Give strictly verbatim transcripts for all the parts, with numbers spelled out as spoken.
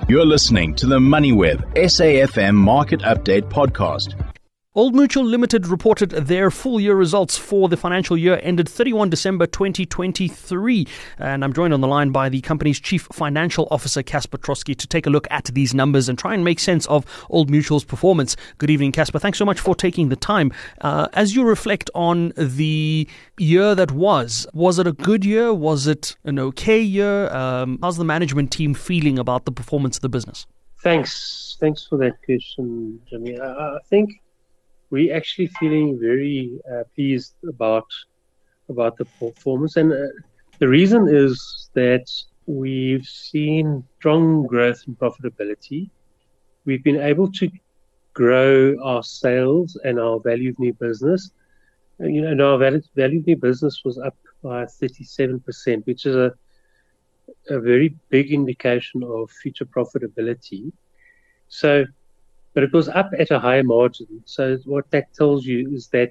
You're listening to the MoneyWeb S A F M Market Update Podcast. Old Mutual Limited reported their full year results for the financial year ended thirty-first December twenty twenty-three. And I'm joined on the line by the company's Chief Financial Officer, Casper Troskie, to take a look at these numbers and try and make sense of Old Mutual's performance. Good evening, Casper. Thanks so much for taking the time. Uh, as you reflect on the year that was, was it a good year? Was it an okay year? Um, how's the management team feeling about the performance of the business? Thanks. Thanks for that question, Jimmy. I, I think we're actually feeling very uh, pleased about about the performance, and uh, the reason is that we've seen strong growth in profitability. We've been able to grow our sales and our value of new business. And, you know, and our value, value of new business was up by thirty-seven percent, which is a a very big indication of future profitability. So. But it was up at a higher margin. So what that tells you is that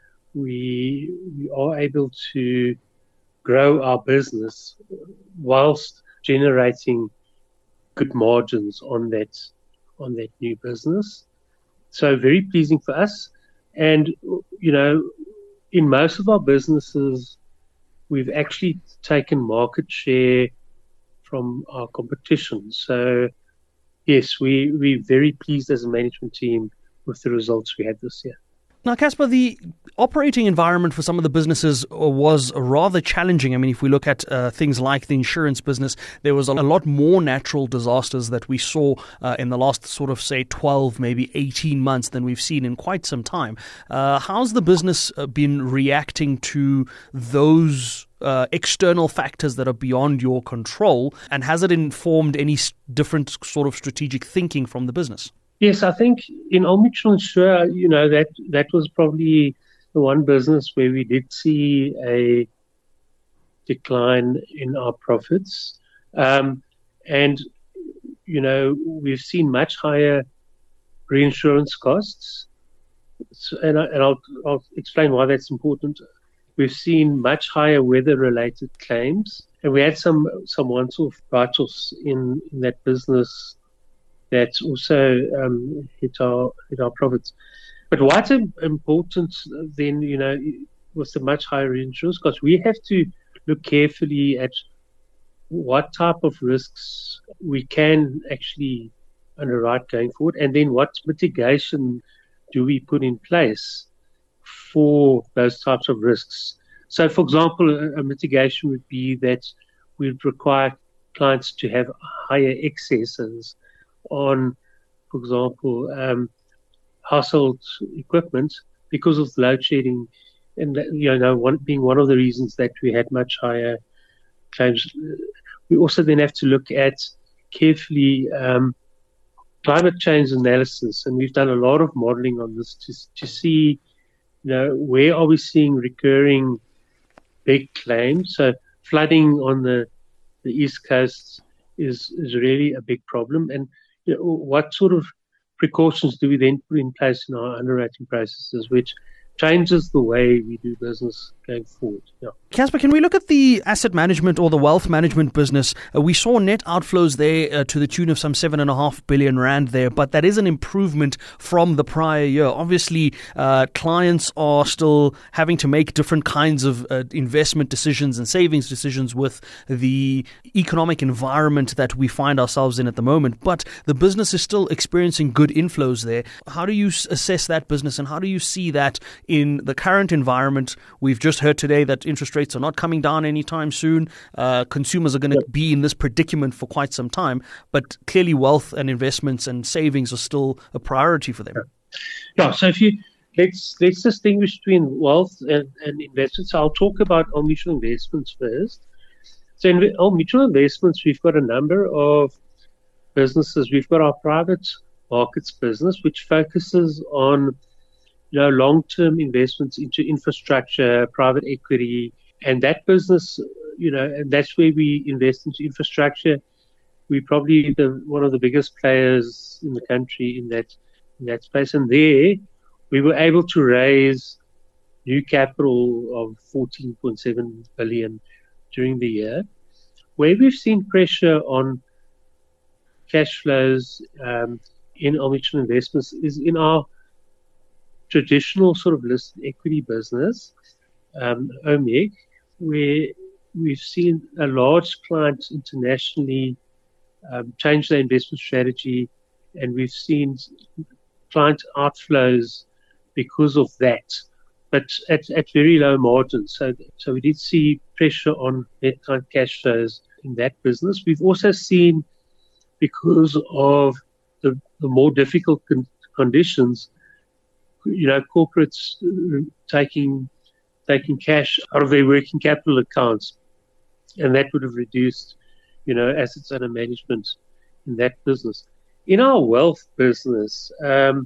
we we are able to grow our business whilst generating good margins on that on that new business. So very pleasing for us. And you know, in most of our businesses, we've actually taken market share from our competition. So yes, we, we're very pleased as a management team with the results we had this year. Now, Casper, the operating environment for some of the businesses was rather challenging. I mean, if we look at uh, things like the insurance business, there was a lot more natural disasters that we saw uh, in the last sort of, say, twelve, maybe eighteen months than we've seen in quite some time. Uh, how's the business uh, been reacting to those Uh, external factors that are beyond your control, and has it informed any s- different sort of strategic thinking from the business? Yes, I think in Old Mutual Insure, you know, that that was probably the one business where we did see a decline in our profits. Um, and, you know, we've seen much higher reinsurance costs. So, and I, and I'll, I'll explain why that's important. We've seen much higher weather-related claims, and we had some some once-off write-offs in, in that business that also um, hit our hit our profits. But what's important then, you know, was the much higher insurance costs. We have to look carefully at what type of risks we can actually underwrite going forward, and then what mitigation do we put in place for those types of risks. So, for example, a, a mitigation would be that we'd require clients to have higher excesses on, for example, um, household equipment because of load shedding, and you know, one, being one of the reasons that we had much higher claims. We also then have to look at carefully um, climate change analysis, and we've done a lot of modeling on this to to see, you know, where are we seeing recurring big claims? So flooding on the, the East Coast is, is really a big problem. And you know, what sort of precautions do we then put in place in our underwriting processes, which changes the way we do business going forward. Yeah. Casper, can we look at the asset management or the wealth management business? Uh, we saw net outflows there uh, to the tune of some seven and a half billion rand there, but that is an improvement from the prior year. Obviously, uh, clients are still having to make different kinds of uh, investment decisions and savings decisions with the economic environment that we find ourselves in at the moment, but the business is still experiencing good inflows there. How do you s- assess that business, and how do you see that in the current environment? We've just heard today that interest rates are not coming down anytime soon. Uh, consumers are going to be in this predicament for quite some time, but clearly wealth and investments and savings are still a priority for them. Yeah, so if you let's let's distinguish between wealth and, and investments. So I'll talk about Old Mutual Investments first. So in Old Mutual Investments, we've got a number of businesses. We've got our private markets business, which focuses on, you know, long-term investments into infrastructure, private equity, and that business, you know, and that's where we invest into infrastructure. We're probably the, one of the biggest players in the country in that in that space. And there, we were able to raise new capital of fourteen point seven billion during the year. Where we've seen pressure on cash flows um, in Old Mutual Investments is in our traditional sort of listed equity business, um, O M E G, where we've seen a large client internationally um, change their investment strategy, and we've seen client outflows because of that, but at, at very low margins. So, so we did see pressure on net client cash flows in that business. We've also seen, because of the, the more difficult con- conditions, you know, corporates taking taking cash out of their working capital accounts, and that would have reduced, you know, assets under management in that business. In our wealth business, um,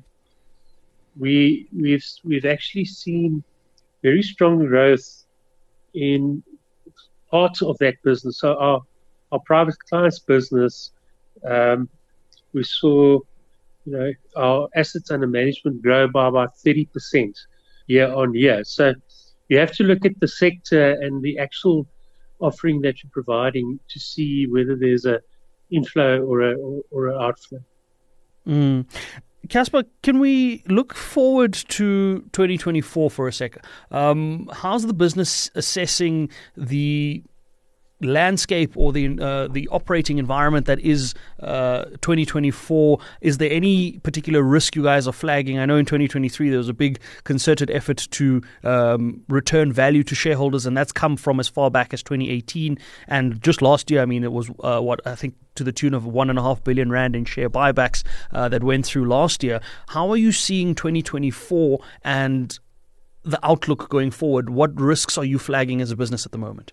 we we've we've actually seen very strong growth in parts of that business. So our our private clients business, um, we saw, you know, our assets under management grow by about thirty percent year on year. So you have to look at the sector and the actual offering that you're providing to see whether there's a inflow or a or, or an outflow. Mm. Casper, can we look forward to twenty twenty-four for a second? Um, how's the business assessing the landscape or the uh, the operating environment that is uh, twenty twenty-four? Is there any particular risk you guys are flagging? I know in twenty twenty-three there was a big concerted effort to um, return value to shareholders, and that's come from as far back as twenty eighteen. And just last year, I mean, it was uh, what I think to the tune of one and a half billion rand in share buybacks uh, that went through last year. How are you seeing twenty twenty-four and the outlook going forward? What risks are you flagging as a business at the moment?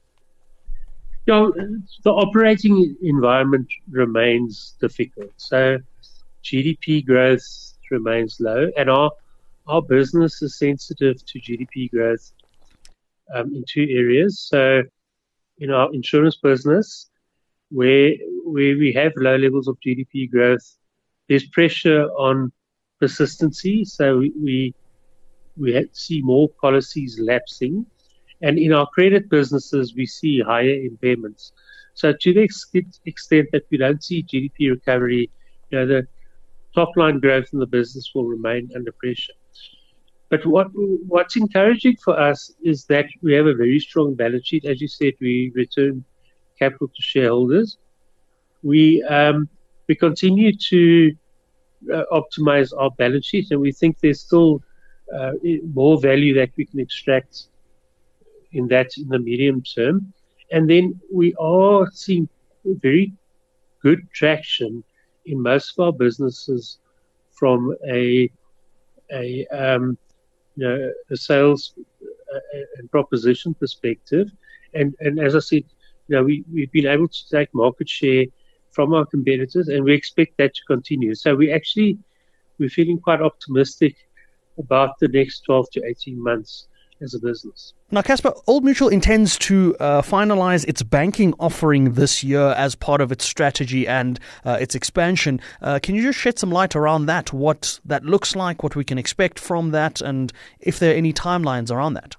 You know, the operating environment remains difficult. So G D P growth remains low, and our our business is sensitive to G D P growth um, in two areas. So in our insurance business, where where we have low levels of G D P growth, there's pressure on persistency. So we we, we see more policies lapsing. And in our credit businesses, we see higher impairments. So to the ex- extent that we don't see G D P recovery, you know, the top line growth in the business will remain under pressure. But what what's encouraging for us is that we have a very strong balance sheet. As you said, we return capital to shareholders. We um, we continue to uh, optimize our balance sheet, and we think there's still uh, more value that we can extract in that in the medium term. And then we are seeing very good traction in most of our businesses from a a um, you know a sales and proposition perspective. And and as I said, you know we we've been able to take market share from our competitors, and we expect that to continue. So we actually we're feeling quite optimistic about the next twelve to eighteen months as a business. Now, Casper, Old Mutual intends to uh, finalize its banking offering this year as part of its strategy and uh, its expansion. Uh, can you just shed some light around that, what that looks like, what we can expect from that, and if there are any timelines around that?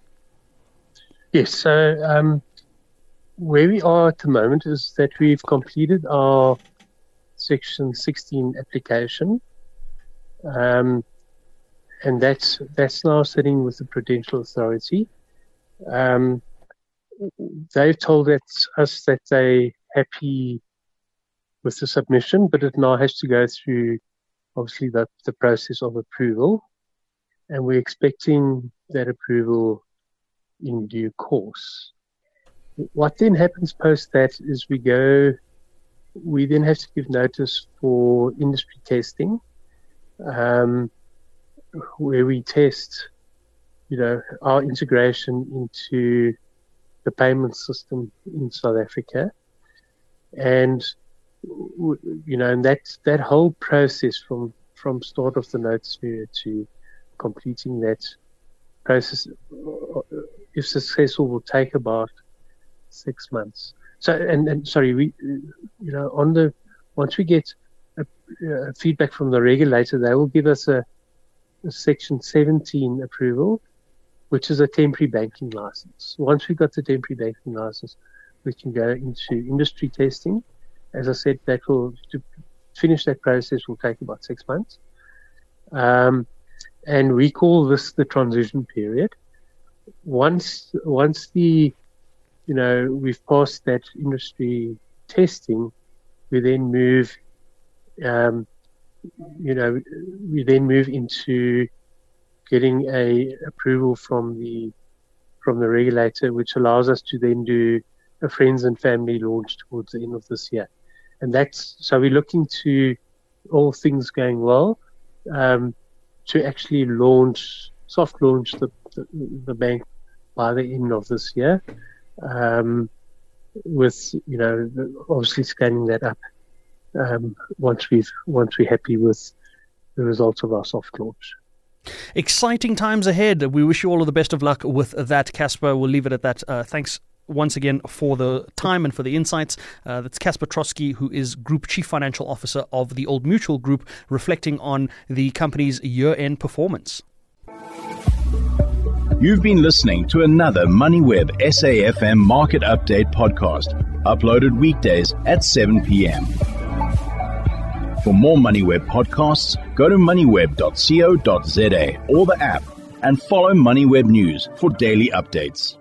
Yes, so um, where we are at the moment is that we've completed our Section sixteen application. Um, And that's that's now sitting with the Prudential Authority. Um, they've told that, us that they're happy with the submission, but it now has to go through, obviously, the, the process of approval. And we're expecting that approval in due course. What then happens post that is we go, we then have to give notice for industry testing. Um, where we test, you know, our integration into the payment system in South Africa. And, you know, and that, that whole process from, from start of the notice period to completing that process, if successful, will take about six months. So, and, and sorry, we, you know, on the, once we get a, a feedback from the regulator, they will give us a, a Section seventeen approval, which is a temporary banking license. Once we've got the temporary banking license, we can go into industry testing. as I said, that will to finish that process will take about six months. Um, and we call this the transition period. Once once the you know we've passed that industry testing, we then move um, you know we then move into getting a approval from the from the regulator, which allows us to then do a friends and family launch towards the end of this year. And that's so we're looking to, all things going well, um, to actually launch, soft launch the, the, the bank by the end of this year, um, with, you know, obviously scaling that up um, once we've once we're happy with the results of our soft launch. Exciting times ahead. We wish you all of the best of luck with that, Casper. We'll leave it at that. Uh, thanks once again for the time and for the insights. Uh, that's Casper Trotsky, who is Group Chief Financial Officer of the Old Mutual Group, reflecting on the company's year-end performance. You've been listening to another MoneyWeb S A F M Market Update podcast, uploaded weekdays at seven p.m. For more MoneyWeb podcasts, go to moneyweb dot co dot za or the app, and follow MoneyWeb News for daily updates.